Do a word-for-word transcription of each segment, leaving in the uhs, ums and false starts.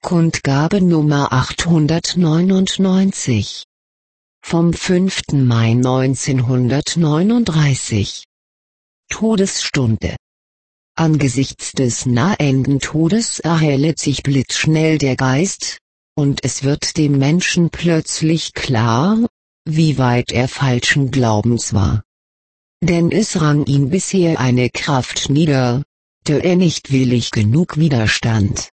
Kundgabe Nummer achthundertneunundneunzig vom fünften Mai neunzehnhundertneununddreißig. Todesstunde. Angesichts des nahenden Todes erhellet sich blitzschnell der Geist, und es wird dem Menschen plötzlich klar, wie weit er falschen Glaubens war. Denn es rang ihn bisher eine Kraft nieder, der er nicht willig genug widerstand.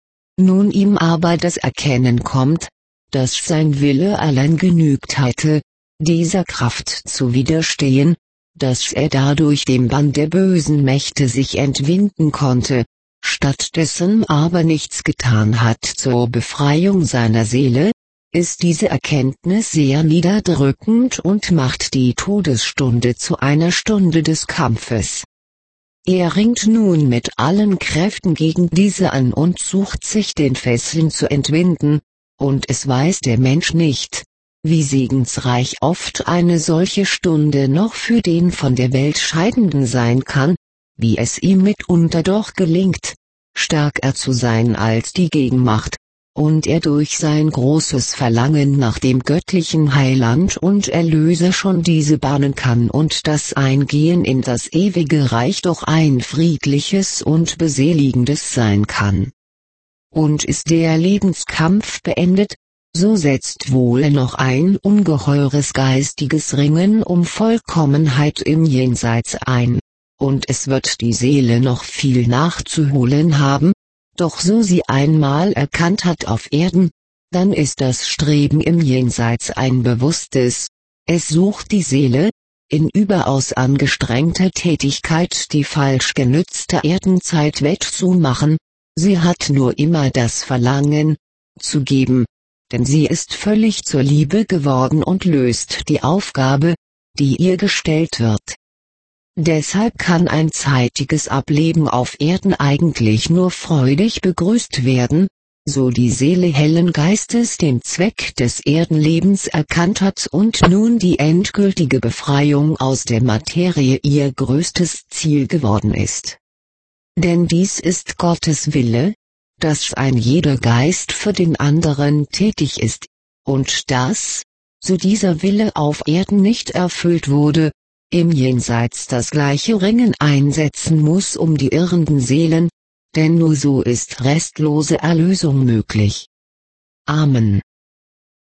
Nun ihm aber das Erkennen kommt, dass sein Wille allein genügt hatte, dieser Kraft zu widerstehen, dass er dadurch dem Bann der bösen Mächte sich entwinden konnte, stattdessen aber nichts getan hat zur Befreiung seiner Seele, ist diese Erkenntnis sehr niederdrückend und macht die Todesstunde zu einer Stunde des Kampfes. Er ringt nun mit allen Kräften gegen diese an und sucht sich den Fesseln zu entwinden, und es weiß der Mensch nicht, wie segensreich oft eine solche Stunde noch für den von der Welt Scheidenden sein kann, wie es ihm mitunter doch gelingt, stärker zu sein als die Gegenmacht, und er durch sein großes Verlangen nach dem göttlichen Heiland und Erlöser schon diese bahnen kann und das Eingehen in das ewige Reich doch ein friedliches und beseligendes sein kann. Und ist der Lebenskampf beendet, so setzt wohl noch ein ungeheures geistiges Ringen um Vollkommenheit im Jenseits ein, und es wird die Seele noch viel nachzuholen haben. Doch so sie einmal erkannt hat auf Erden, dann ist das Streben im Jenseits ein bewusstes. Es sucht die Seele, in überaus angestrengter Tätigkeit die falsch genützte Erdenzeit wettzumachen. Sie hat nur immer das Verlangen, zu geben, denn sie ist völlig zur Liebe geworden und löst die Aufgabe, die ihr gestellt wird. Deshalb kann ein zeitiges Ableben auf Erden eigentlich nur freudig begrüßt werden, so die Seele hellen Geistes den Zweck des Erdenlebens erkannt hat und nun die endgültige Befreiung aus der Materie ihr größtes Ziel geworden ist. Denn dies ist Gottes Wille, dass ein jeder Geist für den anderen tätig ist, und dass, so dieser Wille auf Erden nicht erfüllt wurde, im Jenseits das gleiche Ringen einsetzen muss um die irrenden Seelen, denn nur so ist restlose Erlösung möglich. Amen.